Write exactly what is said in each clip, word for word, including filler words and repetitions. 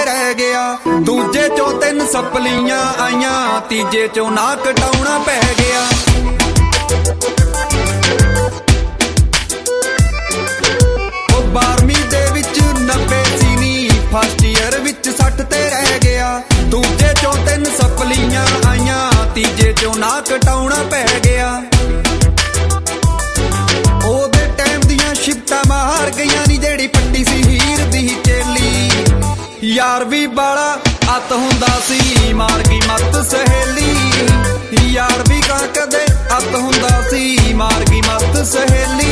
रह गया। दूजे चों तीन सपलियां आईयां, तीजे चों ना कटाउणा पै गया। ओ बारहवीं दे विच नब्बे सी नी, फस्ट ईयर विच सठ ते रह गया। दूजे चों तीन सपलियां आईयां, तीजे चों ना कटाउणा पै गया। ओदे टाइम दियां शिफ्टां मार गईयां नी, जेड़ी पट्टी सी हीर दी चेली। यार भी बाला अत हुंदा सी, मार गई मत सहेली। यार भी का कदे अत हुंदा सी, मार गई मत सहेली।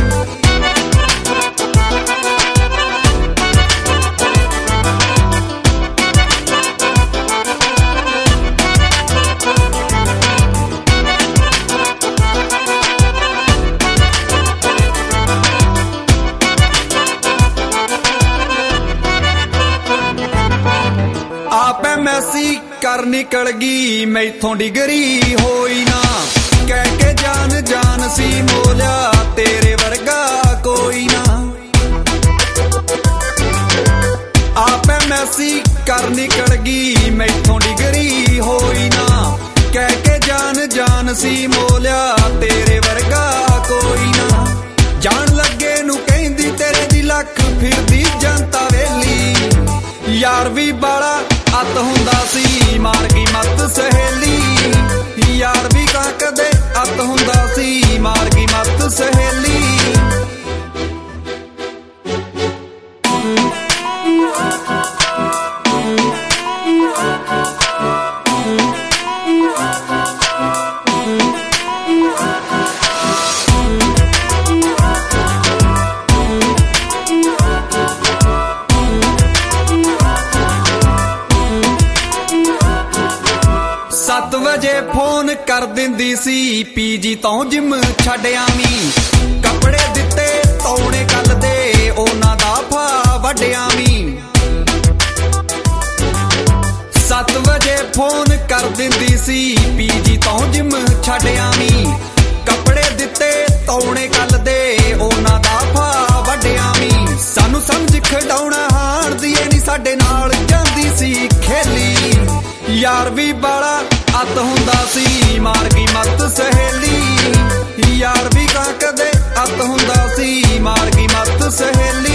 आप मैसी कर निकल गई, मैथों डिगरी होई ना। कह के जान जान सी मोलिया, तेरे वर्गा कोई ना। आप मैसी कर निकल गई, मैथों डिगरी होई ना। कह के जान जान सी मोलिया, तेरे वर्गा कोई ना। जान लगे नू कहंदी तेरे दी लख फिरदी जनता वेली। यार भी बाला अत हुंदा सी, मार गई मत सहेली। यार भी का कदे अत हुंदा सी, मार गई मत सहेली। सत्त वजे फोन कर दिंदी सी, पीजी तो जिम छड्ड आवीं। कपड़े दिते तौणे कल दे, ओना दा फा वड्ड आवीं। सत्त वजे फोन कर दिंदी सी, पीजी तो जिम छड्ड आवीं। कपड़े दिते तौणे कल दे, ओना दा फा वड्ड आवीं। सानू समझ खिडाउणा हार दी नी, साडे नाल जांदी सी खेली। यार भी बाला अत हुंदा सी, मार गई मत सहेली। यार भी का कदे अत हुंदा सी, मार गई मत सहेली।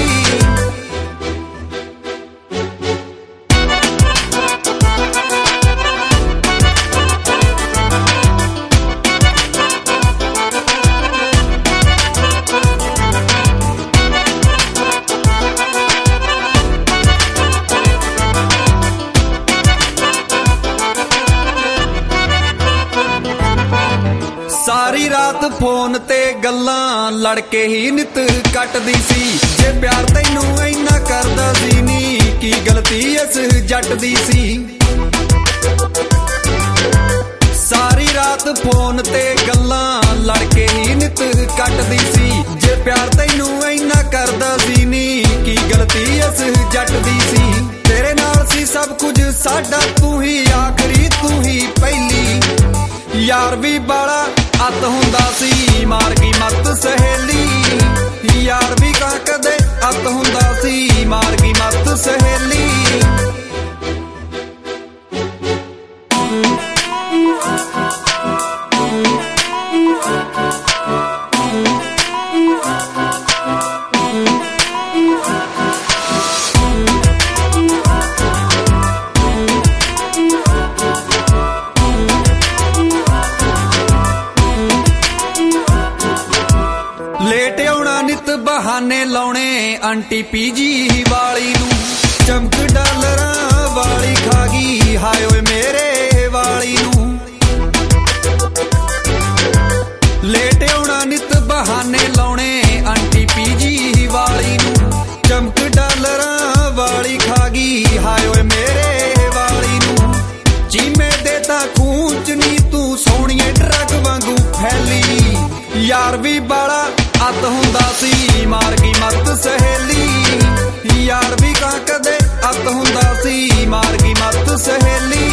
सारी रात फोन ते गल्लां लड़के ही नित कटदी सी। जे प्यार तैनू इन्ना करदा सी नी, की गलती इस जट दी सी। सारी रात फोन ते गल्लां लड़के ही नित कटदी सी। जे प्यार तैनू इन्ना करदा सी नी, की गलती इस जट दी सी। तेरे नाल सी सब कुछ साडा, तू ही आखरी तू ही पहली। यार भी बाला अत हुंदा सी, मार गई मत सहेली। यार भी का कदे अत हुंदा सी, मार गई मत सहेली। लेट आउणा नित बहाने लाउणे, आंटी पीजी वाली नू। चमक डालरां वाली खा गई, हाय ओए मेरे वाली नू। लेट आउणा नित बहाने लाउणे, आंटी पीजी वाली नू। चमक डालरां वाली खा गई, हाय ओए मेरे वाली नू। चीमे दे तां खूंच नी, तू सोहणीए ड्रग वांगू फैली। यार भी बाला अत हुंदा सी, मार गई मत सहेली। यार भी का कदे अत हुंदा सी, मार गई मत सहेली।